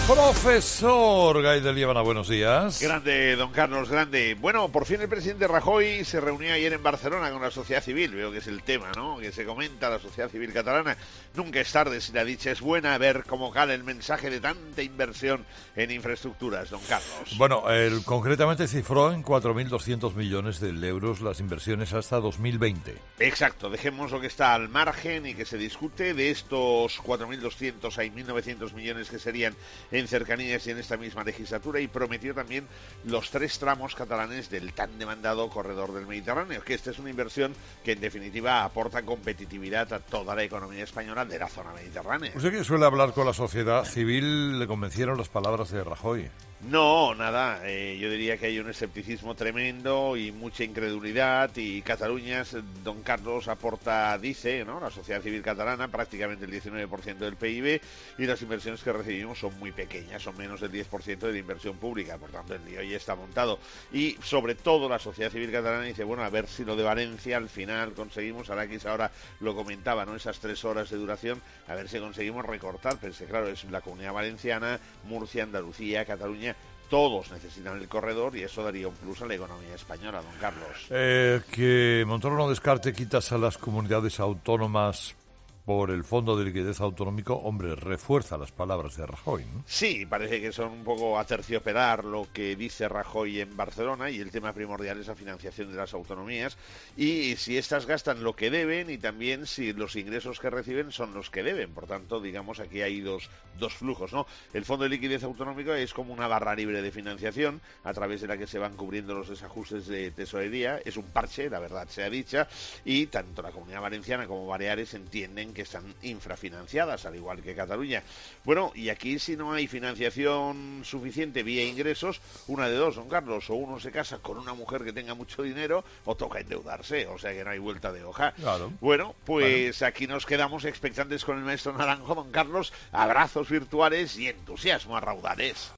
Profesor Gaidel Líbana, buenos días. Grande, don Carlos, grande. Bueno, por fin el presidente Rajoy se reunió ayer en Barcelona con la sociedad civil. Veo que es el tema, ¿no?, que se comenta, la sociedad civil catalana. Nunca es tarde, si la dicha es buena, ver cómo cala el mensaje de tanta inversión en infraestructuras, don Carlos. Bueno, él concretamente cifró en 4.200 millones de euros las inversiones hasta 2020. Exacto, dejemos lo que está al margen y que se discute. De estos 4.200 hay 1.900 millones que serían en cercanías y en esta misma legislatura, y prometió también los 3 tramos catalanes del tan demandado corredor del Mediterráneo, que esta es una inversión que en definitiva aporta competitividad a toda la economía española de la zona mediterránea. ¿Usted que suele hablar con la sociedad civil, le convencieron las palabras de Rajoy? No, nada, yo diría que hay un escepticismo tremendo y mucha incredulidad, y Cataluña, don Carlos, aporta, dice, ¿no?, la sociedad civil catalana, prácticamente el 19% del PIB, y las inversiones que recibimos son muy pequeñas, son menos del 10% de la inversión pública, por tanto el lío ya está montado. Y sobre todo la sociedad civil catalana dice, bueno, a ver si lo de Valencia al final conseguimos, Araquis ahora lo comentaba, ¿no?, esas 3 horas de duración, a ver si conseguimos recortar, pero claro, es la Comunidad Valenciana, Murcia, Andalucía, Cataluña. Todos necesitan el corredor y eso daría un plus a la economía española, don Carlos. Que Montoro no descarte quitas a las comunidades autónomas por el Fondo de Liquidez Autonómico, hombre, refuerza las palabras de Rajoy, ¿no? Sí, parece que son un poco aterciopelar lo que dice Rajoy en Barcelona, y el tema primordial es la financiación de las autonomías, y si éstas gastan lo que deben, y también si los ingresos que reciben son los que deben. Por tanto, digamos, aquí hay dos flujos, ¿no? El Fondo de Liquidez Autonómico es como una barra libre de financiación a través de la que se van cubriendo los desajustes de tesorería. Es un parche, la verdad sea dicha, y tanto la Comunidad Valenciana como Baleares entienden que están infrafinanciadas, al igual que Cataluña. Bueno, y aquí si no hay financiación suficiente vía ingresos, una de dos, don Carlos: o uno se casa con una mujer que tenga mucho dinero, o toca endeudarse, o sea que no hay vuelta de hoja. Claro. Bueno, pues aquí nos quedamos expectantes con el maestro Naranjo, don Carlos. Abrazos virtuales y entusiasmo a raudales.